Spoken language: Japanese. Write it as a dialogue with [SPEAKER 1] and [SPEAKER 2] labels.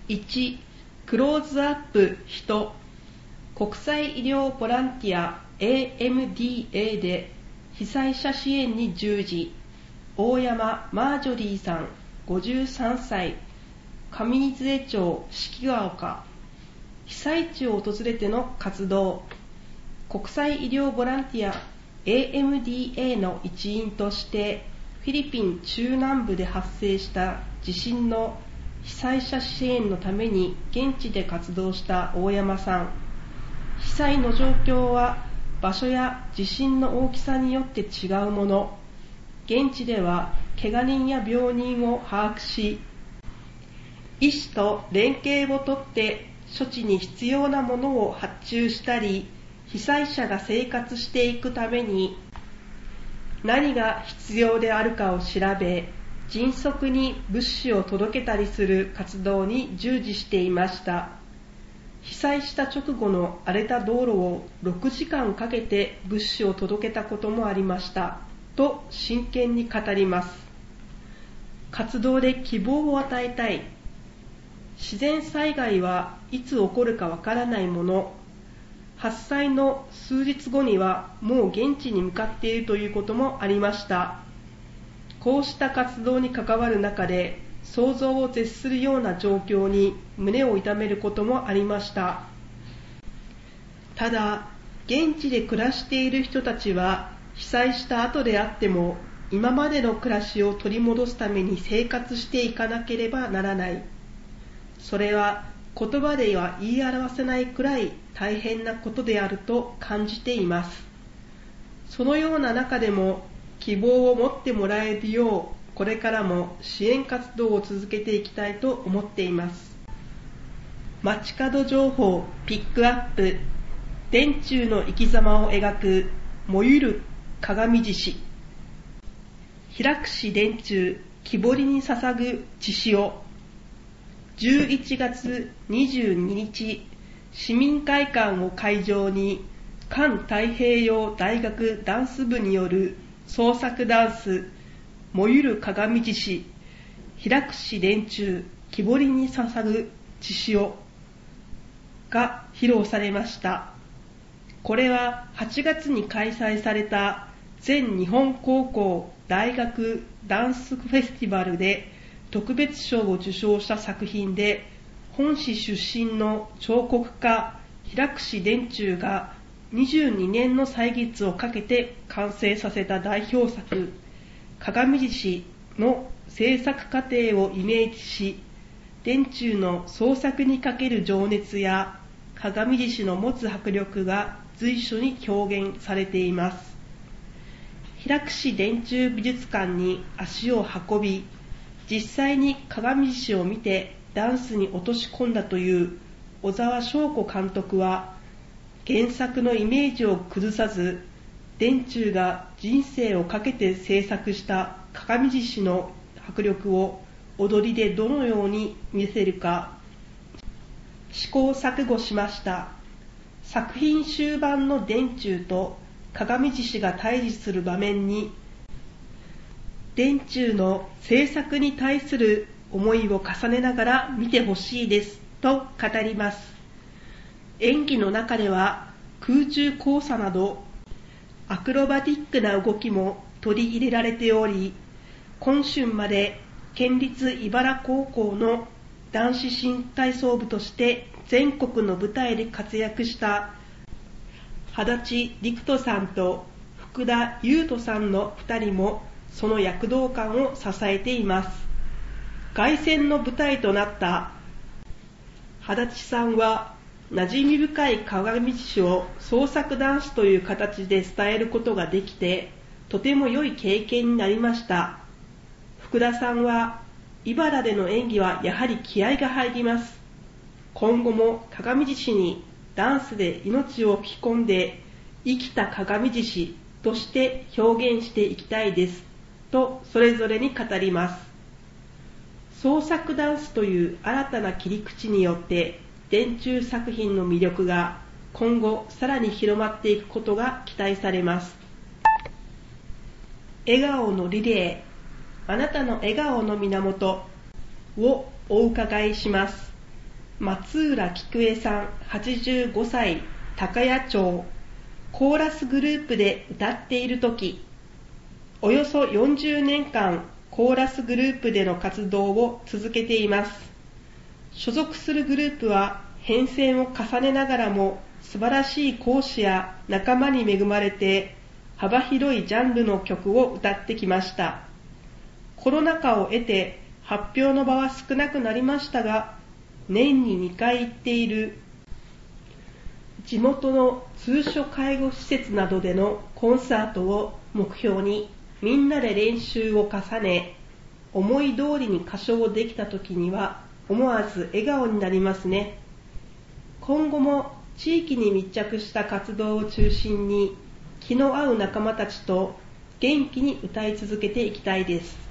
[SPEAKER 1] 1、クローズアップ人、国際医療ボランティア AMDA で被災者支援に従事、大山マージョリーさん53歳、上水江町敷ヶ丘。被災地を訪れての活動、国際医療ボランティア AMDA の一員としてフィリピン中南部で発生した地震の被災者支援のために現地で活動した大山さん。被災の状況は場所や地震の大きさによって違うもの。現地では怪我人や病人を把握し、医師と連携をとって処置に必要なものを発注したり、被災者が生活していくために何が必要であるかを調べ、迅速に物資を届けたりする活動に従事していました。被災した直後の荒れた道路を6時間かけて物資を届けたこともありましたと真剣に語ります。活動で希望を与えたい。自然災害はいつ起こるかわからないもの。発災の数日後にはもう現地に向かっているということもありました。こうした活動に関わる中で想像を絶するような状況に胸を痛めることもありました。ただ、現地で暮らしている人たちは被災した後であっても今までの暮らしを取り戻すために生活していかなければならない。それは言葉では言い表せないくらい大変なことであると感じています。そのような中でも希望を持ってもらえるよう、これからも支援活動を続けていきたいと思っています。街角情報ピックアップ、電柱の生き様を描く燃ゆる鏡獅子。開くし電柱、木彫りに捧ぐ血潮。11月22日、市民会館を会場に環太平洋大学ダンス部による創作ダンス、燃ゆる鏡獅子、開くし電柱、木彫りに捧ぐ血潮が披露されました。これは8月に開催された全日本高校大学ダンスフェスティバルで特別賞を受賞した作品で、本市出身の彫刻家開くし電柱が22年の歳月をかけて完成させた代表作、鏡獅子の制作過程をイメージし、電柱の創作にかける情熱や鏡獅子の持つ迫力が随所に表現されています。開くし電柱美術館に足を運び、実際に鏡獅子を見てダンスに落とし込んだという小沢翔子監督は、原作のイメージを崩さず、電柱が人生をかけて制作した鏡獅子の迫力を踊りでどのように見せるか試行錯誤しました。作品終盤の電柱と鏡獅子が対峙する場面に、電柱の制作に対する思いを重ねながら見てほしいですと語ります。演技の中では空中交差などアクロバティックな動きも取り入れられており、今春まで県立茨高校の男子新体操部として全国の舞台で活躍した羽立陸斗さんと福田優斗さんの2人もその躍動感を支えています。凱旋の舞台となった羽立さんは馴染み深い鏡獅子を創作ダンスという形で伝えることができて、とても良い経験になりました。福田さんは、茨での演技はやはり気合が入ります。今後も鏡獅子にダンスで命を吹き込んで、生きた鏡獅子として表現していきたいです。と、それぞれに語ります。創作ダンスという新たな切り口によって、電柱作品の魅力が今後さらに広まっていくことが期待されます。笑顔のリレー、あなたの笑顔の源をお伺いします。 松浦菊江さん85歳、高谷町、コーラスグループで歌っているとき、およそ40年間コーラスグループでの活動を続けています。所属するグループは変遷を重ねながらも素晴らしい講師や仲間に恵まれて幅広いジャンルの曲を歌ってきました。コロナ禍を得て発表の場は少なくなりましたが、年に2回行っている地元の通所介護施設などでのコンサートを目標にみんなで練習を重ね、思い通りに歌唱できた時には思わず笑顔になりますね。今後も地域に密着した活動を中心に気の合う仲間たちと元気に歌い続けていきたいです。